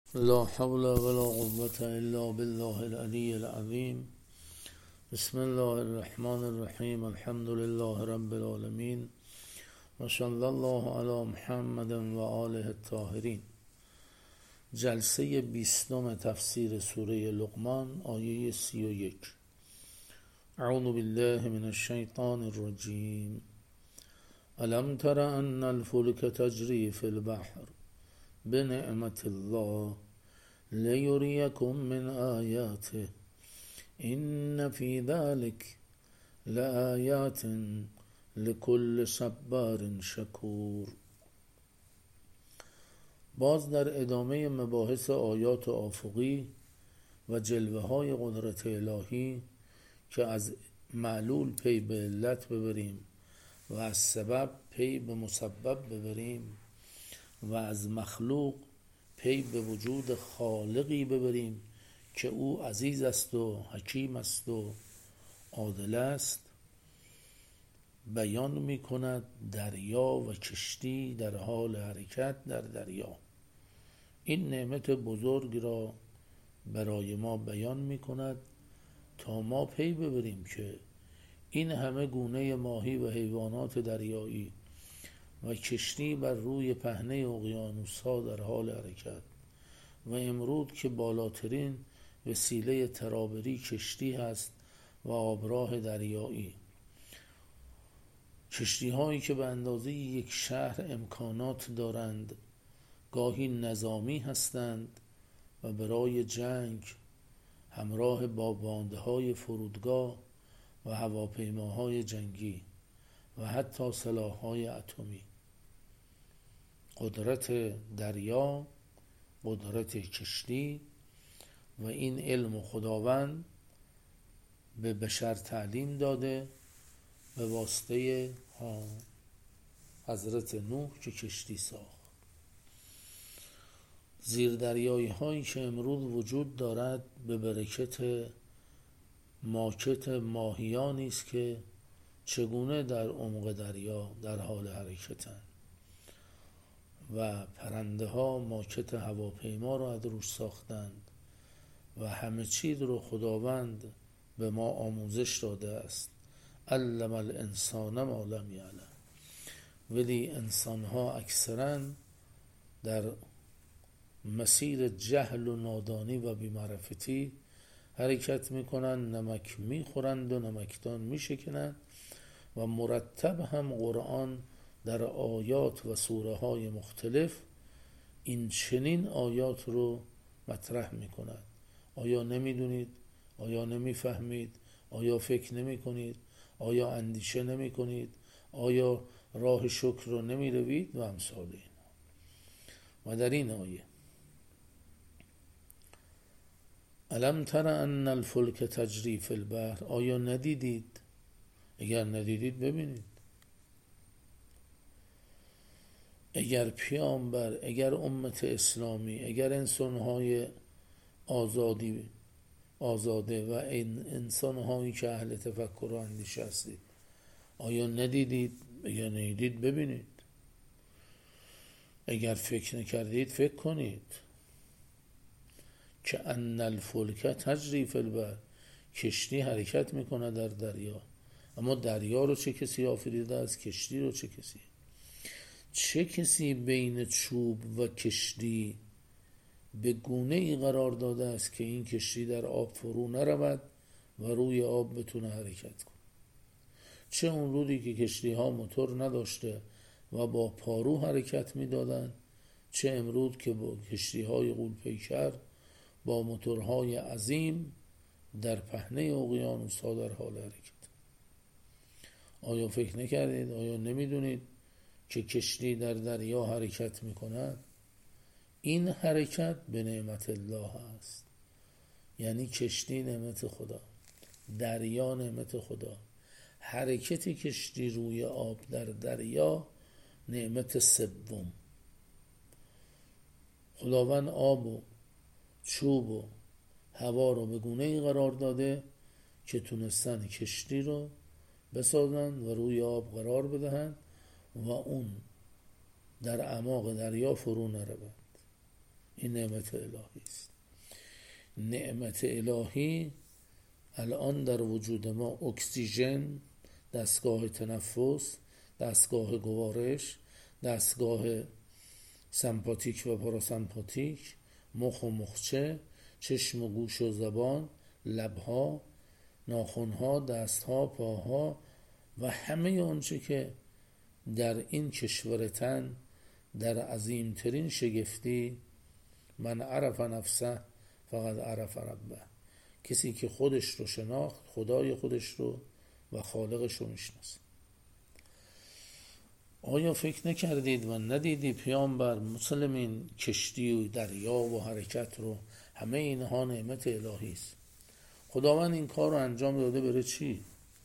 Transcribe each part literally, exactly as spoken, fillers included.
لا حول ولا قوة إلا بالله العلي العظيم. بسم الله الرحمن الرحیم. الحمد لله رب العالمین و صلی الله علی محمد و آله الطاهرین. جلسه بیستم تفسیر سوره لقمان، آیه سی و یک. اعوذ بالله من الشیطان الرجیم. الم تر ان الفلک تجری فی البحر بنعمت الله لیریکم من آیاته این فی ذلک لآیات لکل صبار شکور. باز در ادامه مباحث آیات آفقی و جلوه های قدرت الهی که از معلول پی به علت ببریم و از سبب پی به مسبب ببریم و از مخلوق پی به وجود خالقی ببریم که او عزیز است و حکیم است و عادل است، بیان می کند دریا و کشتی در حال حرکت در دریا. این نعمت بزرگ را برای ما بیان می کند تا ما پی ببریم که این همه گونه ماهی و حیوانات دریایی و کشتی بر روی پهنه اقیانوس‌ها در حال حرکت و امرود که بالاترین وسیله ترابری کشتی هست و آبراه دریایی، کشتی هایی که به اندازه یک شهر امکانات دارند، گاهی نظامی هستند و برای جنگ همراه با باندهای فرودگاه و هواپیماهای جنگی و حتی سلاح‌های اتمی. قدرت دریا، قدرت کشتی و این علم خداوند به بشر تعلیم داده به واسطه حضرت نوح که کشتی ساخت. زیردریایی هایی که امروز وجود دارد به برکت ماکت ماهیانی است که چگونه در عمق دریا در حال حرکتند و پرنده ها ماکت هواپیما را از روش ساختند و همه چیز رو خداوند به ما آموزش داده است. علم الانسان ما لم یعلم. ولی انسان ها اکثرا در مسیر جهل و نادانی و بی‌معرفتی حرکت میکنند، نمک میخورند و نمکدان میشکنند و مرتب هم قرآن در آیات و سوره های مختلف این چنین آیات رو مطرح میکند. آیا نمیدونید؟ آیا نمیفهمید؟ آیا فکر نمی کنید؟ آیا اندیشه نمی کنید؟ آیا راه شکر رو نمی روید؟ و امثال این. و در این آیه الم تر ان الفلک تجری فی البحر، آیا ندیدید؟ اگر ندیدید ببینید. اگر پیامبر، اگر امت اسلامی، اگر انسانهای آزادی آزاده و این انسانهایی که اهل تفکر و اندیشه هستید، آیا ندیدید؟ اگر ندیدید ببینید. اگر فکر نکردید فکر کنید که ان الفلک تجری فی البحر، کشتی حرکت میکنه در دریا. اما دریا رو چه کسی آفریده است؟ کشتی رو چه کسی؟ چه کسی بین چوب و کشتی به گونه ای قرار داده است که این کشتی در آب فرو نرود و روی آب بتونه حرکت کنه؟ چه اون رودی که کشتی ها موتور نداشته و با پارو حرکت میدادن، چه امروز که با کشتی های غول‌پیکر با موتورهای عظیم در پهنه اقیانوس ها در حال حرکت. آیا فکر نکردید؟ آیا نمیدونید که کشتی در دریا حرکت میکند؟ این حرکت به نعمت الله است. یعنی کشتی نعمت خدا، دریا نعمت خدا، حرکت کشتی روی آب در دریا نعمت سوم. خداوند آب و چوب و هوا رو به گونه ای قرار داده که تونستن کشتی رو بسازن و روی آب قرار بدهند و اون در اعماق دریا فرو نرود. این نعمت الهی است. نعمت الهی الان در وجود ما اکسیژن، دستگاه تنفس، دستگاه گوارش، دستگاه سمپاتیک و پاراسمپاتیک، مخ و مخچه، چشم و گوش و زبان، لبها، ناخنها، دستها، پاها و همه آنچه که در این کشور تن در عظیمترین شگفتی، من عرف نفسه فقط عرف ربه، کسی که خودش رو شناخت خدای خودش رو و خالقش رو میشناسه. آیا فکر نکردید و ندیدی پیامبر مسلمین کشتی و دریا و حرکت رو، همه اینها نعمت الهی است. خداوند این کار رو انجام داده برای چی؟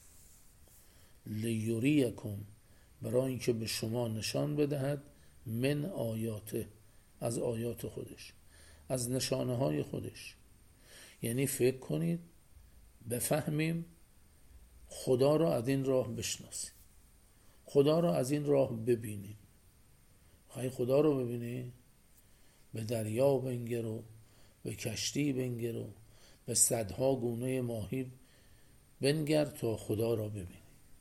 لیوریکم، برای اینکه به شما نشان بدهد، من آیاته، از آیات خودش، از نشانه های خودش. یعنی فکر کنید بفهمیم خدا را از این راه بشناسیم، خدا را از این راه ببینیم. خواهی خدا رو ببینی؟ به دریا بنگرو، به کشتی بنگرو، به صدها گونه ماهی بنگر تا خدا را ببینی.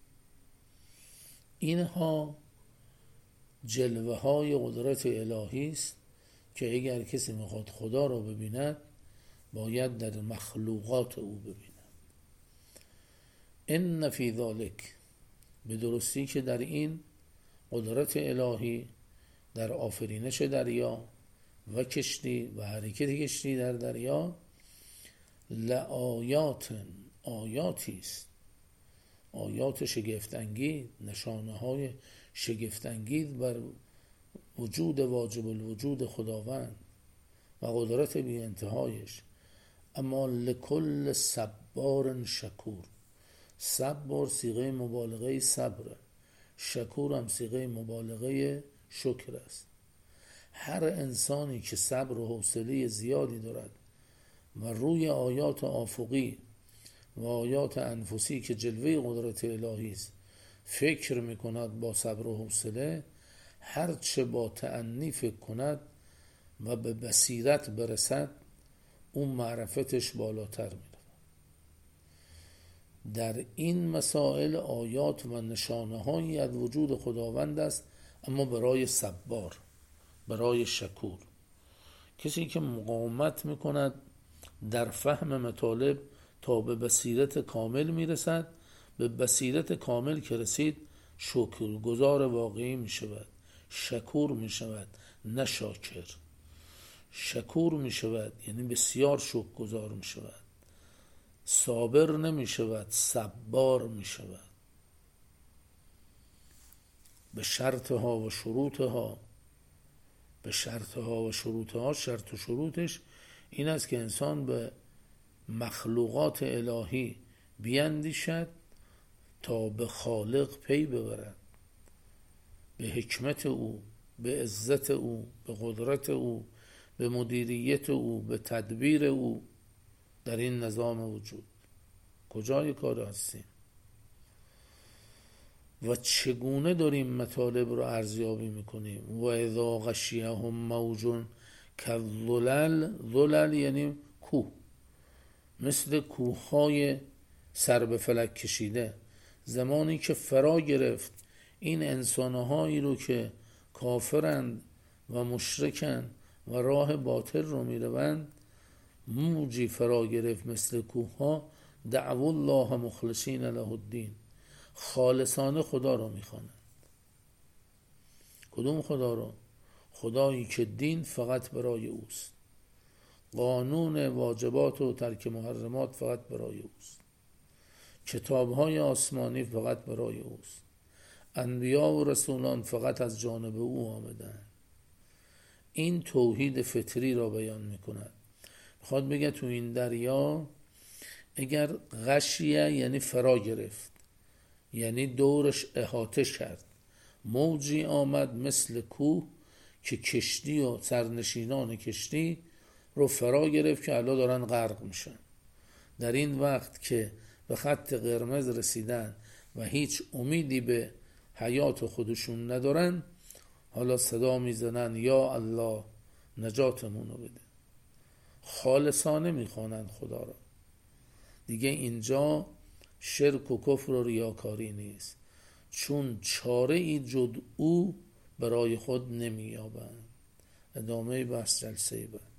اینها جلوه های قدرت الهی است که اگر کسی میخواد خدا را ببیند باید در مخلوقات او ببیند. ان فی ذلک، به درستی که در این قدرت الهی، در آفرینش دریا و کشتی و حرکت کشتی در دریا، لآیات، آیاتی است، آیات شگفت‌انگیز، نشانه های شگفت‌انگیز بر وجود واجب الوجود خداوند و قدرت بی انتهایش. اما لکل صبار شکور، صبر صیغه مبالغه صبر، شکور هم صیغه مبالغه شکر است. هر انسانی که صبر و حوصله زیادی دارد و روی آیات آفقی و آیات انفسی که جلوه قدرت الهی است فکر میکند با صبر و حوصله، هر چه با تأنی فکر کند و به بصیرت برسد اون معرفتش بالاتر میره. در این مسائل آیات و نشانه هایی از وجود خداوند است، اما برای صبار، برای شکور. کسی که مقاومت میکند در فهم مطالب تا به بصیرت کامل میرسد، به بصیرت کامل که رسید شکرگزار واقعی میشود، شکور میشود، نه شاکر. شکور میشود یعنی بسیار شکرگزار میشود، صابر نمیشود، صبار میشود. به شرطها و شروطها، به شرطها و شروطها، شرط و شروطش این است که انسان به مخلوقات الهی بیندیشد تا به خالق پی ببرد، به حکمت او، به عزت او، به قدرت او، به مدیریت او، به تدبیر او در این نظام وجود. کجای کار هستیم و چگونه داریم مطالب رو ارزیابی میکنیم؟ و اذا غشیهم موج کالظلل، ظلل یعنی کوه، مثل کوههای سر به فلک کشیده. زمانی که فرا گرفت این انسانهایی رو که کافرند و مشرکند و راه باطل رو میروند، موجی فرا گرفت مثل کوهها، دعوا الله مخلصین له الدین، خالصانه خدا رو میخوانند. کدوم خدا رو؟ خدایی که دین فقط برای اوست، قانون واجبات و ترک محرمات فقط برای اوست، کتابهای آسمانی فقط برای اوست، انبیا و رسولان فقط از جانب او آمدن. این توحید فطری را بیان میکند. میخواد بگه تو این دریا اگر غشیه یعنی فرا گرفت، یعنی دورش احاطه کرد، موجی آمد مثل کوه که کشتی و سرنشینان کشتی رو فرا گرفت که الان دارن غرق میشن. در این وقت که به خط قرمز رسیدن و هیچ امیدی به حیات خودشون ندارن، حالا صدا میزنن یا الله نجاتمون رو بده. خالصانه میخوانند خدا را. دیگه اینجا شرک و کفر و ریاکاری نیست، چون چاره ای جز او برای خود نمییابند. ادامه بحث جلسه بعد.